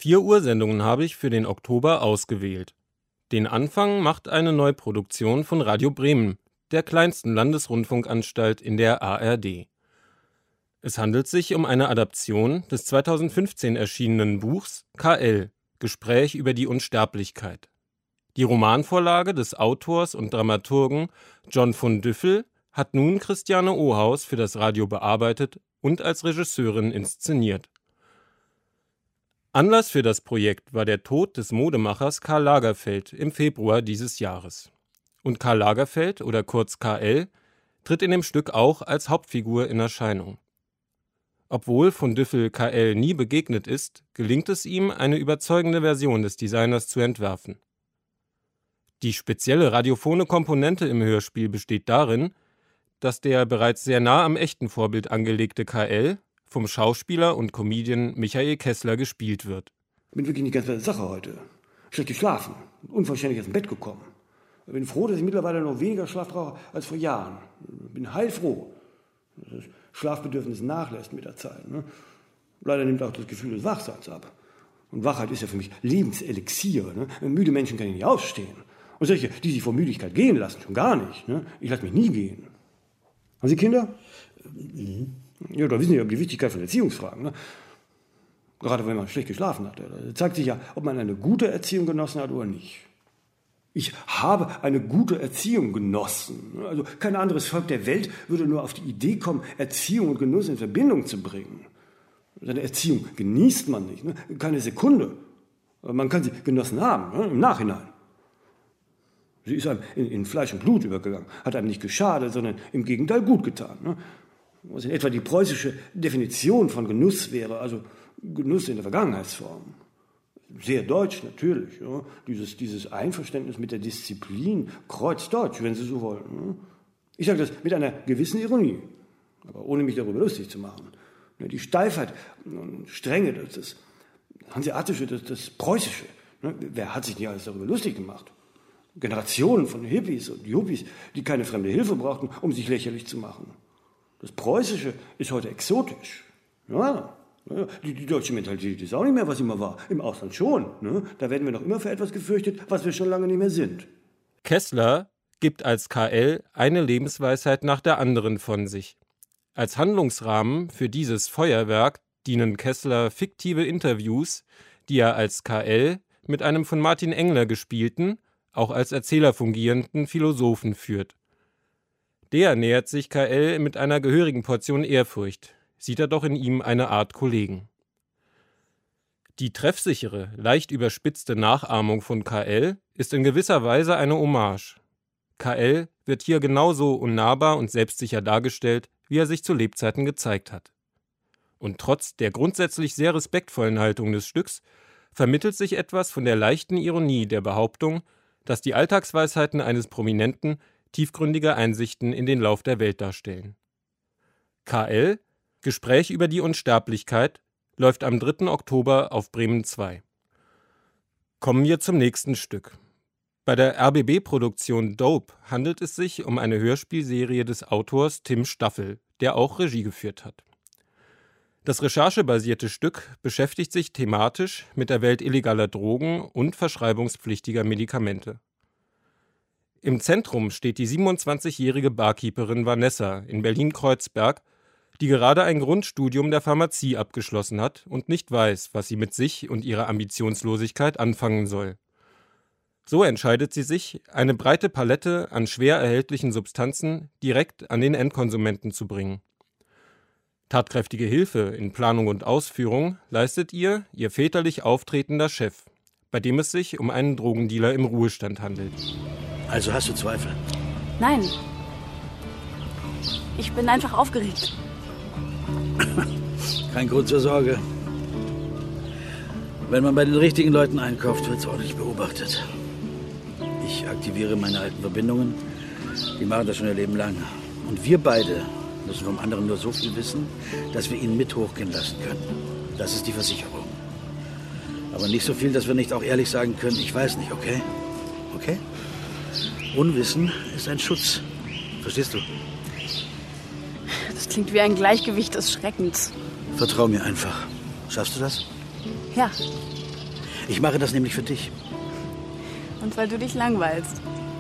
4 Ursendungen habe ich für den Oktober ausgewählt. Den Anfang macht eine Neuproduktion von Radio Bremen, der kleinsten Landesrundfunkanstalt in der ARD. Es handelt sich um eine Adaption des 2015 erschienenen Buchs KL – Gespräch über die Unsterblichkeit. Die Romanvorlage des Autors und Dramaturgen John von Düffel hat nun Christiane Ohaus für das Radio bearbeitet und als Regisseurin inszeniert. Anlass für das Projekt war der Tod des Modemachers Karl Lagerfeld im Februar dieses Jahres. Und Karl Lagerfeld, oder kurz KL, tritt in dem Stück auch als Hauptfigur in Erscheinung. Obwohl von Düffel KL nie begegnet ist, gelingt es ihm, eine überzeugende Version des Designers zu entwerfen. Die spezielle radiophone Komponente im Hörspiel besteht darin, dass der bereits sehr nah am echten Vorbild angelegte KL vom Schauspieler und Comedian Michael Kessler gespielt wird. Ich bin wirklich nicht ganz bei der Sache heute. Schlecht geschlafen, unvollständig aus dem Bett gekommen. Ich bin froh, dass ich mittlerweile noch weniger Schlaf brauche als vor Jahren. Ich bin heilfroh. Das Schlafbedürfnis nachlässt mit der Zeit. Ne? Leider nimmt auch das Gefühl des Wachseins ab. Und Wachheit ist ja für mich Lebenselixier. Ne? Müde Menschen kann ich nicht ausstehen. Und solche, die sich vor Müdigkeit gehen lassen, schon gar nicht. Ne? Ich lasse mich nie gehen. Haben Sie Kinder? Ja, da wissen Sie ja die Wichtigkeit von Erziehungsfragen. Ne? Gerade wenn man schlecht geschlafen hat. Da zeigt sich ja, ob man eine gute Erziehung genossen hat oder nicht. Ich habe eine gute Erziehung genossen. Also kein anderes Volk der Welt würde nur auf die Idee kommen, Erziehung und Genuss in Verbindung zu bringen. Seine Erziehung genießt man nicht, ne? Keine Sekunde. Aber man kann sie genossen haben, ne? Im Nachhinein. Sie ist einem in Fleisch und Blut übergegangen, hat einem nicht geschadet, sondern im Gegenteil gut getan. Ne? Was in etwa die preußische Definition von Genuss wäre, also Genuss in der Vergangenheitsform. Sehr deutsch natürlich, ja. Dieses Einverständnis mit der Disziplin, kreuzdeutsch, wenn Sie so wollen. Ne? Ich sage das mit einer gewissen Ironie, aber ohne mich darüber lustig zu machen. Die Steifheit und Strenge, das Hanseatische, das Preußische, ne? Wer hat sich nicht alles darüber lustig gemacht? Generationen von Hippies und Yuppies, die keine fremde Hilfe brauchten, um sich lächerlich zu machen. Das Preußische ist heute exotisch. Ja. Die deutsche Mentalität ist auch nicht mehr, was immer war. Im Ausland schon. Ne? Da werden wir noch immer für etwas gefürchtet, was wir schon lange nicht mehr sind. Kessler gibt als KL eine Lebensweisheit nach der anderen von sich. Als Handlungsrahmen für dieses Feuerwerk dienen Kessler fiktive Interviews, die er als KL mit einem von Martin Engler gespielten, auch als Erzähler fungierenden Philosophen führt. Der nähert sich KL mit einer gehörigen Portion Ehrfurcht, sieht er doch in ihm eine Art Kollegen. Die treffsichere, leicht überspitzte Nachahmung von KL ist in gewisser Weise eine Hommage. KL wird hier genauso unnahbar und selbstsicher dargestellt, wie er sich zu Lebzeiten gezeigt hat. Und trotz der grundsätzlich sehr respektvollen Haltung des Stücks vermittelt sich etwas von der leichten Ironie der Behauptung, dass die Alltagsweisheiten eines Prominenten tiefgründige Einsichten in den Lauf der Welt darstellen. KL – Gespräch über die Unsterblichkeit läuft am 3. Oktober auf Bremen 2. Kommen wir zum nächsten Stück. Bei der RBB-Produktion Dope handelt es sich um eine Hörspielserie des Autors Tim Staffel, der auch Regie geführt hat. Das recherchebasierte Stück beschäftigt sich thematisch mit der Welt illegaler Drogen und verschreibungspflichtiger Medikamente. Im Zentrum steht die 27-jährige Barkeeperin Vanessa in Berlin-Kreuzberg, die gerade ein Grundstudium der Pharmazie abgeschlossen hat und nicht weiß, was sie mit sich und ihrer Ambitionslosigkeit anfangen soll. So entscheidet sie sich, eine breite Palette an schwer erhältlichen Substanzen direkt an den Endkonsumenten zu bringen. Tatkräftige Hilfe in Planung und Ausführung leistet ihr väterlich auftretender Chef, bei dem es sich um einen Drogendealer im Ruhestand handelt. Also hast du Zweifel? Nein. Ich bin einfach aufgeregt. Kein Grund zur Sorge. Wenn man bei den richtigen Leuten einkauft, wird es ordentlich beobachtet. Ich aktiviere meine alten Verbindungen. Die machen das schon ihr Leben lang. Und wir beide müssen vom anderen nur so viel wissen, dass wir ihn mit hochgehen lassen können. Das ist die Versicherung. Aber nicht so viel, dass wir nicht auch ehrlich sagen können, ich weiß nicht, okay? Okay? Unwissen ist ein Schutz. Verstehst du? Das klingt wie ein Gleichgewicht des Schreckens. Vertrau mir einfach. Schaffst du das? Ja. Ich mache das nämlich für dich. Und weil du dich langweilst.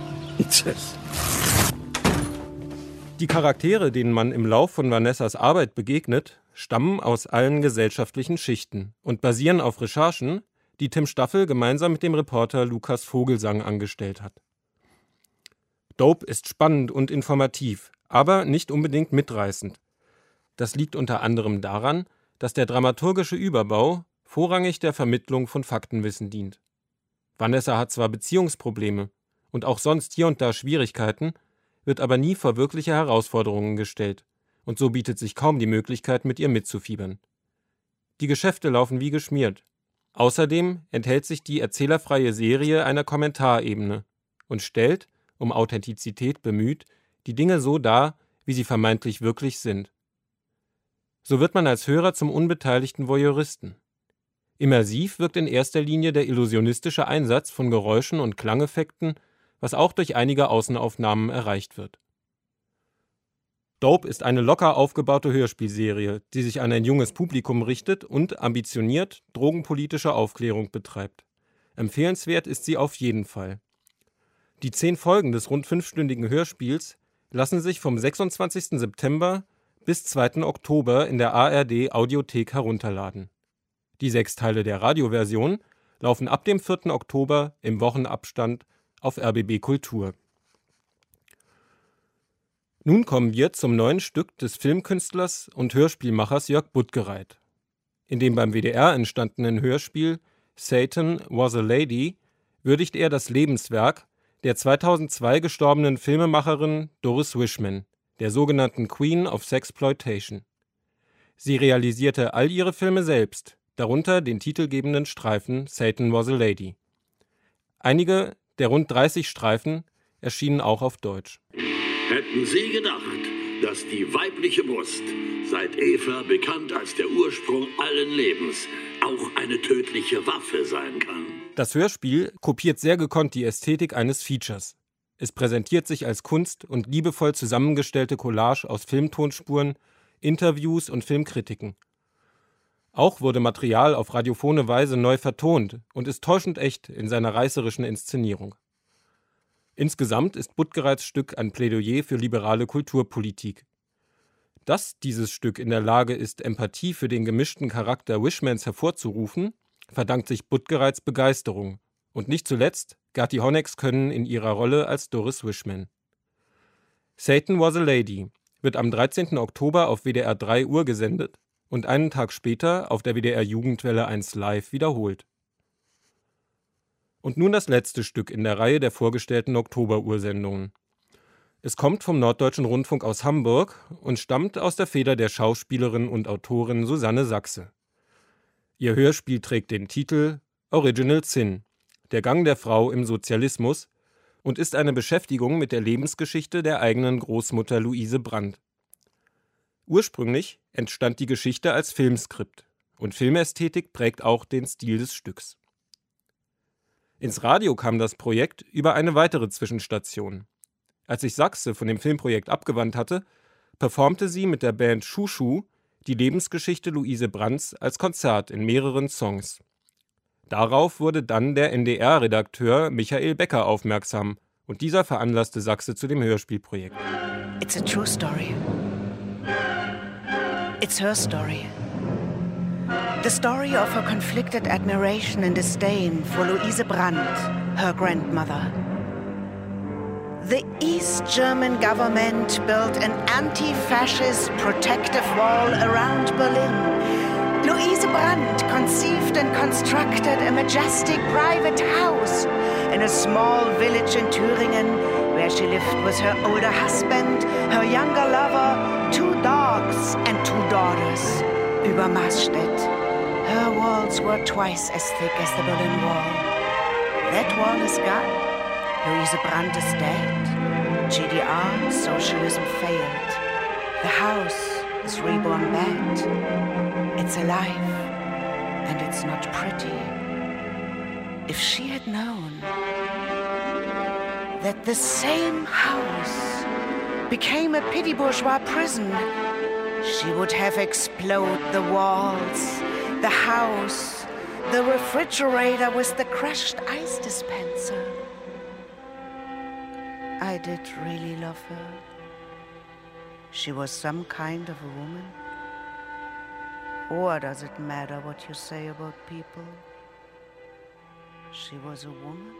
Die Charaktere, denen man im Lauf von Vanessas Arbeit begegnet, stammen aus allen gesellschaftlichen Schichten und basieren auf Recherchen, die Tim Staffel gemeinsam mit dem Reporter Lukas Vogelsang angestellt hat. Dope ist spannend und informativ, aber nicht unbedingt mitreißend. Das liegt unter anderem daran, dass der dramaturgische Überbau vorrangig der Vermittlung von Faktenwissen dient. Vanessa hat zwar Beziehungsprobleme und auch sonst hier und da Schwierigkeiten, wird aber nie vor wirkliche Herausforderungen gestellt, und so bietet sich kaum die Möglichkeit, mit ihr mitzufiebern. Die Geschäfte laufen wie geschmiert. Außerdem enthält sich die erzählerfreie Serie einer Kommentarebene und stellt, um Authentizität bemüht, die Dinge so dar, wie sie vermeintlich wirklich sind. So wird man als Hörer zum unbeteiligten Voyeuristen. Immersiv wirkt in erster Linie der illusionistische Einsatz von Geräuschen und Klangeffekten, was auch durch einige Außenaufnahmen erreicht wird. Dope ist eine locker aufgebaute Hörspielserie, die sich an ein junges Publikum richtet und ambitioniert drogenpolitische Aufklärung betreibt. Empfehlenswert ist sie auf jeden Fall. Die 10 Folgen des rund 5-stündigen Hörspiels lassen sich vom 26. September bis 2. Oktober in der ARD Audiothek herunterladen. Die 6 Teile der Radioversion laufen ab dem 4. Oktober im Wochenabstand auf RBB Kultur. Nun kommen wir zum neuen Stück des Filmkünstlers und Hörspielmachers Jörg Buttgereit. In dem beim WDR entstandenen Hörspiel Satan Was a Lady würdigt er das Lebenswerk der 2002 gestorbenen Filmemacherin Doris Wishman, der sogenannten Queen of Sexploitation. Sie realisierte all ihre Filme selbst, darunter den titelgebenden Streifen Satan Was a Lady. Einige der rund 30 Streifen erschienen auch auf Deutsch. Hätten Sie gedacht, dass die weibliche Brust, seit Eva bekannt als der Ursprung allen Lebens, auch eine tödliche Waffe sein kann? Das Hörspiel kopiert sehr gekonnt die Ästhetik eines Features. Es präsentiert sich als Kunst und liebevoll zusammengestellte Collage aus Filmtonspuren, Interviews und Filmkritiken. Auch wurde Material auf radiophone Weise neu vertont und ist täuschend echt in seiner reißerischen Inszenierung. Insgesamt ist Buttgereits Stück ein Plädoyer für liberale Kulturpolitik. Dass dieses Stück in der Lage ist, Empathie für den gemischten Charakter Wishmans hervorzurufen, verdankt sich Buttgereits Begeisterung und nicht zuletzt Gerti Honecks Können in ihrer Rolle als Doris Wishman. Satan Was a Lady wird am 13. Oktober auf WDR 3 Uhr gesendet und einen Tag später auf der WDR Jugendwelle 1 Live wiederholt. Und nun das letzte Stück in der Reihe der vorgestellten Oktober-Uhr-Sendungen. Es kommt vom Norddeutschen Rundfunk aus Hamburg und stammt aus der Feder der Schauspielerin und Autorin Susanne Sachse. Ihr Hörspiel trägt den Titel Original Sin, der Gang der Frau im Sozialismus, und ist eine Beschäftigung mit der Lebensgeschichte der eigenen Großmutter Luise Brandt. Ursprünglich entstand die Geschichte als Filmskript und Filmästhetik prägt auch den Stil des Stücks. Ins Radio kam das Projekt über eine weitere Zwischenstation. Als sich Sachse von dem Filmprojekt abgewandt hatte, performte sie mit der Band Schuschu die Lebensgeschichte Luise Brandts als Konzert in mehreren Songs. Darauf wurde dann der NDR-Redakteur Michael Becker aufmerksam und dieser veranlasste Sachse zu dem Hörspielprojekt. It's a true story. It's her story. The story of her conflicted admiration and disdain for Luise Brandt, her grandmother. The East German government built an anti-fascist protective wall around Berlin. Luise Brandt conceived and constructed a majestic private house in a small village in Thüringen where she lived with her older husband, her younger lover, 2 dogs and 2 daughters. Über Maßstedt. Her walls were twice as thick as the Berlin Wall. That wall is gone. Luise Brandt is dead. GDR, socialism failed. The house is reborn bad. It's alive, and it's not pretty. If she had known that the same house became a petty bourgeois prison, she would have exploded the walls, the house, The refrigerator with the crushed ice dispenser. I did really love her. She was some kind of a woman. Or does it matter what you say about people? She was a woman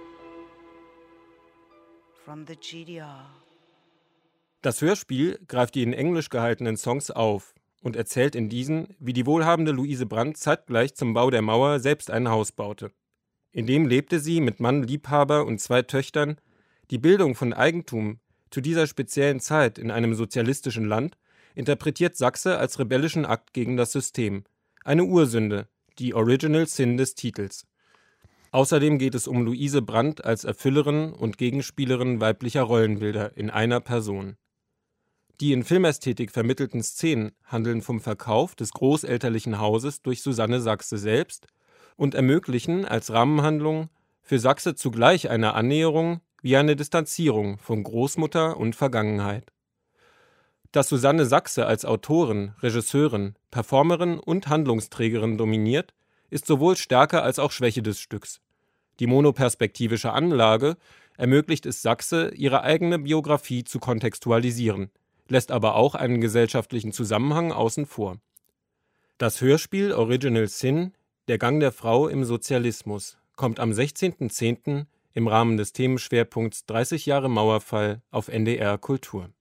from the GDR. Das Hörspiel greift die in Englisch gehaltenen Songs auf und erzählt in diesen, wie die wohlhabende Luise Brandt zeitgleich zum Bau der Mauer selbst ein Haus baute. In dem lebte sie mit Mann, Liebhaber und 2 Töchtern. Die Bildung von Eigentum zu dieser speziellen Zeit in einem sozialistischen Land interpretiert Sachse als rebellischen Akt gegen das System. Eine Ursünde, die Original Sin des Titels. Außerdem geht es um Luise Brandt als Erfüllerin und Gegenspielerin weiblicher Rollenbilder in einer Person. Die in Filmästhetik vermittelten Szenen handeln vom Verkauf des großelterlichen Hauses durch Susanne Sachse selbst und ermöglichen als Rahmenhandlung für Sachse zugleich eine Annäherung wie eine Distanzierung von Großmutter und Vergangenheit. Dass Susanne Sachse als Autorin, Regisseurin, Performerin und Handlungsträgerin dominiert, ist sowohl Stärke als auch Schwäche des Stücks. Die monoperspektivische Anlage ermöglicht es Sachse, ihre eigene Biografie zu kontextualisieren, lässt aber auch einen gesellschaftlichen Zusammenhang außen vor. Das Hörspiel Original Sin, der Gang der Frau im Sozialismus, kommt am 16.10. im Rahmen des Themenschwerpunkts 30 Jahre Mauerfall auf NDR Kultur.